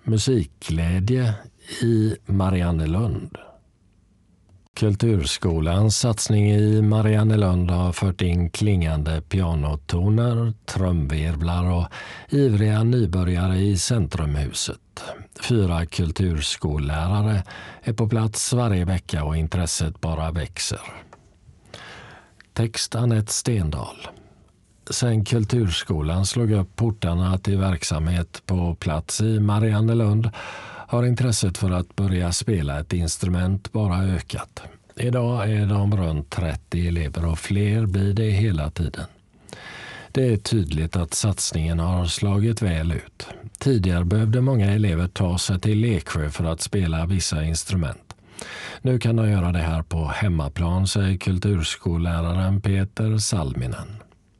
musikglädje i Mariannelund. Kulturskolans satsning i Mariannelund har fört in klingande pianotoner, trumvirvlar och ivriga nybörjare i Centrumhuset. 4 kulturskollärare är på plats varje vecka och intresset bara växer. Text Anette Stendahl. Sen Kulturskolan slog upp portarna till verksamhet på plats i Mariannelund har intresset för att börja spela ett instrument bara ökat. Idag är de runt 30 elever och fler blir det hela tiden. Det är tydligt att satsningen har slagit väl ut. Tidigare behövde många elever ta sig till Eksjö för att spela vissa instrument. Nu kan de göra det här på hemmaplan, säger kulturskolläraren Peter Salminen.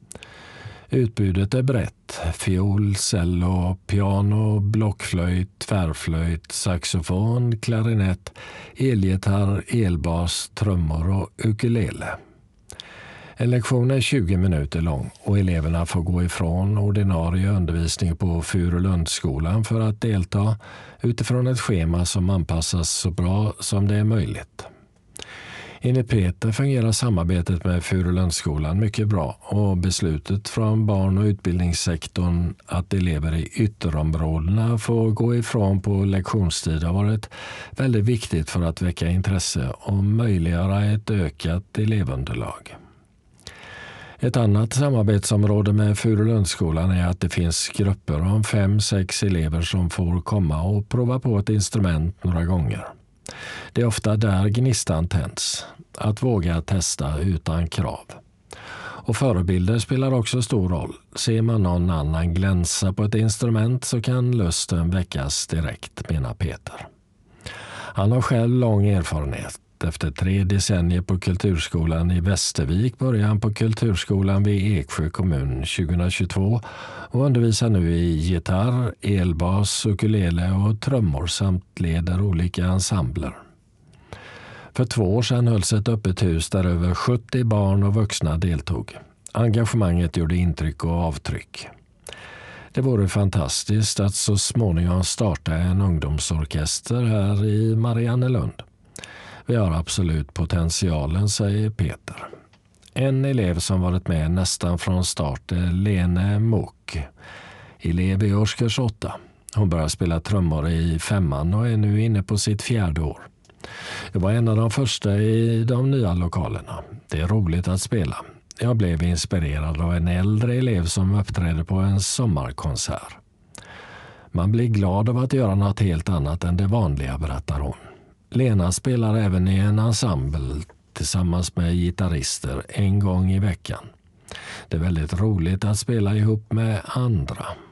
Utbudet är brett. Fiol, cello, piano, blockflöjt, tvärflöjt, saxofon, klarinett, elgitarr, elbas, trummor och ukulele. En lektion är 20 minuter lång och eleverna får gå ifrån ordinarie undervisning på Furulundsskolan för att delta utifrån ett schema som anpassas så bra som det är möjligt. Enligt Peter fungerar samarbetet med Furulundsskolan mycket bra och beslutet från barn- och utbildningssektorn att elever i ytterområdena får gå ifrån på lektionstid har varit väldigt viktigt för att väcka intresse och möjliggöra ett ökat elevunderlag. Ett annat samarbetsområde med Furulundsskolan är att det finns grupper om 5-6 elever som får komma och prova på ett instrument några gånger. Det är ofta där gnistan tänds, att våga testa utan krav. Och förebilder spelar också stor roll. Ser man någon annan glänsa på ett instrument så kan lusten väckas direkt, menar Peter. Han har själv lång erfarenhet. Efter 3 decennier på Kulturskolan i Västervik började han på Kulturskolan vid Eksjö kommun 2022 och undervisar nu i gitarr, elbas, ukulele och trummor samt leder olika ensembler. För 2 år sedan hölls ett öppet hus där över 70 barn och vuxna deltog. Engagemanget gjorde intryck och avtryck. Det vore fantastiskt att så småningom starta en ungdomsorkester här i Mariannelund. Vi har absolut potentialen, säger Peter. En elev som varit med nästan från start är Lene Mok, elev i årskurs 8. Hon börjar spela trummor i 5:an och är nu inne på sitt 4:e år. Jag var en av de första i de nya lokalerna. Det är roligt att spela. Jag blev inspirerad av en äldre elev som uppträdde på en sommarkonsert. Man blir glad av att göra något helt annat än det vanliga, berättar hon. Lena spelar även i en ensemble tillsammans med gitarrister en gång i veckan. Det är väldigt roligt att spela ihop med andra.